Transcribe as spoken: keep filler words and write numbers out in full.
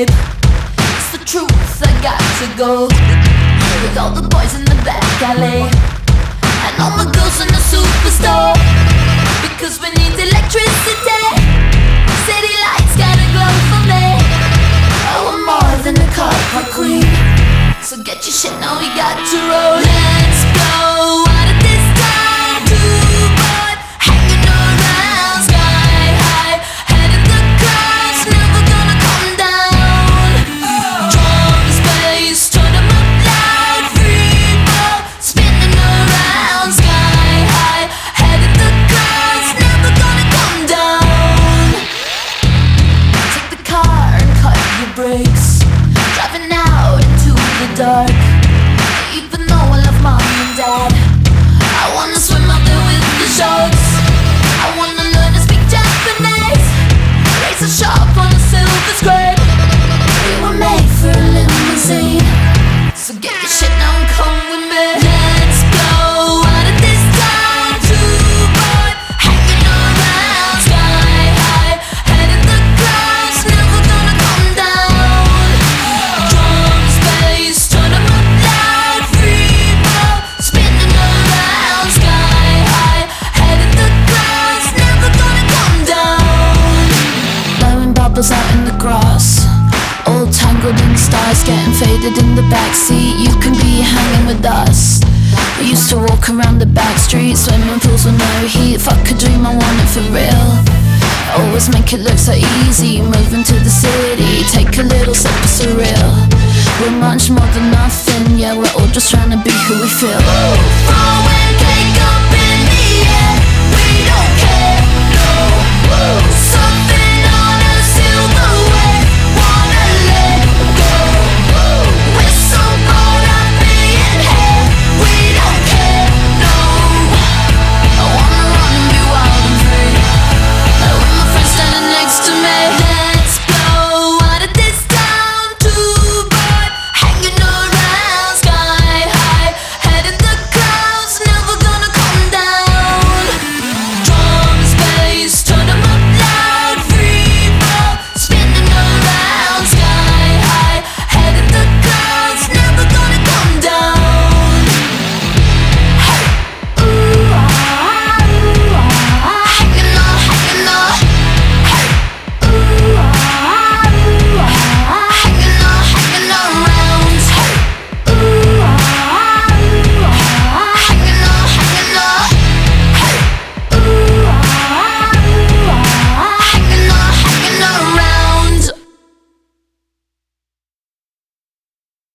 babe. It's the truth, I got to go with all the boys in the back alley and all the girls in the superstore, because we need electricity. City lights gotta glow for me. I want more than a car park queen, so get your shit now, we got to roll. Let's go out of this town, too bored, hanging around sky high, head in the clouds, never gonna come down. Drums, bass, turn them up loud, free fall, spinning around sky high, head in the clouds, never gonna come down. Take the car and cut your brakes, driving out into the dark. Even though I love mom and dad, I wanna swim out there with the sharks. I wanna learn to speak Japanese, razor sharp on a silver scrape. We were made for a limousine, so get your shit now and come with me. Let's go out of this town, too bored, hanging around sky high, head in the clouds, never gonna come down. Drums, bass, turn them up loud, free fall, spinning around sky high, head in the clouds, never gonna come down. Blowing bubbles out in the grass, all tangled in stars, getting faded in the backseat. You can be hanging with us. We used to walk around the back streets, swimming pools with no heat. Fuck a dream, I want it for real. Always make it look so easy, moving to the city, take a little sip of surreal. We're much more than nothing, yeah, we're all just trying to be who we feel.